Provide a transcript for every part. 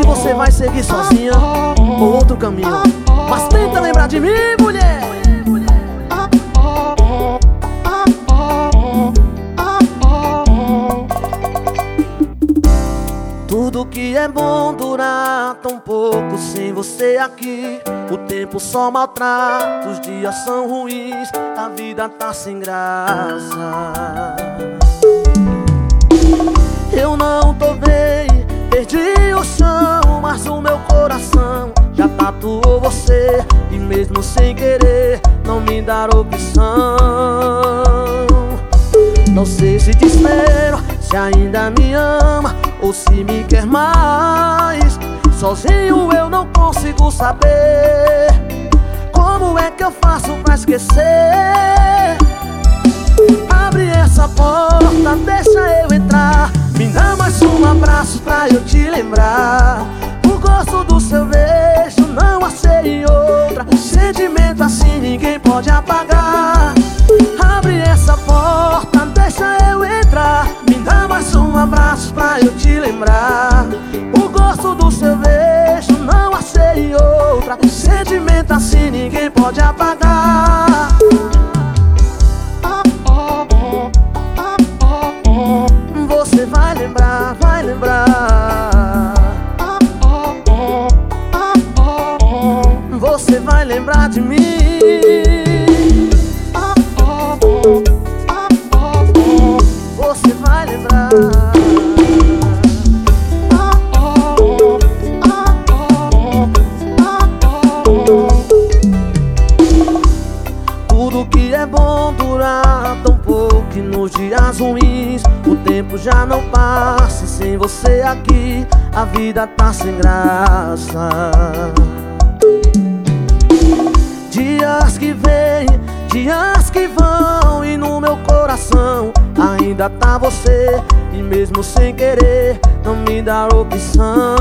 você vai seguir sozinha ou outro caminho. Mas tenta lembrar de mim, mulher. Tudo que é bom dura tão pouco sem você aqui. O tempo só maltrata, os dias são ruins, a vida tá sem graça. Eu não tô bem, perdi o chão, mas o meu coração já tatuou você. E mesmo sem querer, não me dá opção. Não sei se te espero, se ainda me ama ou se me quer mais. Sozinho eu não consigo saber como é que eu faço pra esquecer. Abre essa porta, deixa eu entrar. Me dá mais um abraço pra eu te lembrar. O gosto do seu beijo não achei outra. Um sentimento assim ninguém pode apagar. Abre essa porta, deixa eu entrar. Me dá mais um abraço pra eu te lembrar. O gosto do seu beijo não achei outra. Um sentimento assim ninguém pode apagar. Você vai lembrar, vai lembrar. Você vai lembrar de mim. Você vai lembrar. Tudo que é bom dura tão pouco e nos dias ruins o tempo já não passa. Sem você aqui a vida tá sem graça. Dias que vêm, dias que vão, e no meu coração ainda tá você. E mesmo sem querer, não me dá opção.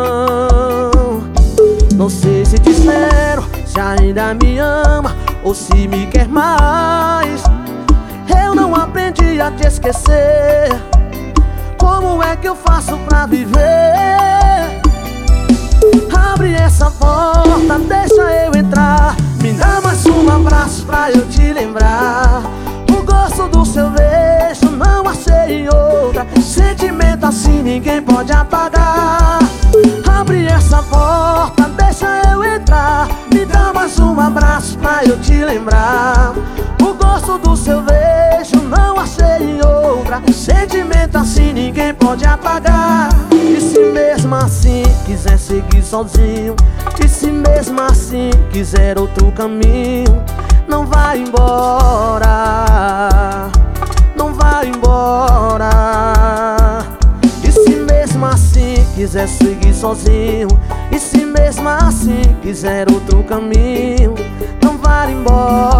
Não sei se te espero, se ainda me ama ou se me quer mais. Eu não aprendi a te esquecer. Como é que eu faço pra viver? Abre essa porta, deixa eu entrar. Me dá mais um abraço pra eu te lembrar. O gosto do seu beijo não achei outra. Sentimento assim ninguém pode apagar. Abre essa porta, deixa eu entrar. Me dá mais um abraço pra eu te lembrar. O gosto do seu beijo não achei outra. Sentimento assim ninguém pode apagar. E se mesmo assim quiser seguir sozinho, e se mesmo assim quiser outro caminho, não vai embora, não vai embora. E se mesmo assim quiser seguir sozinho, e se mesmo assim quiser outro caminho, não vai embora.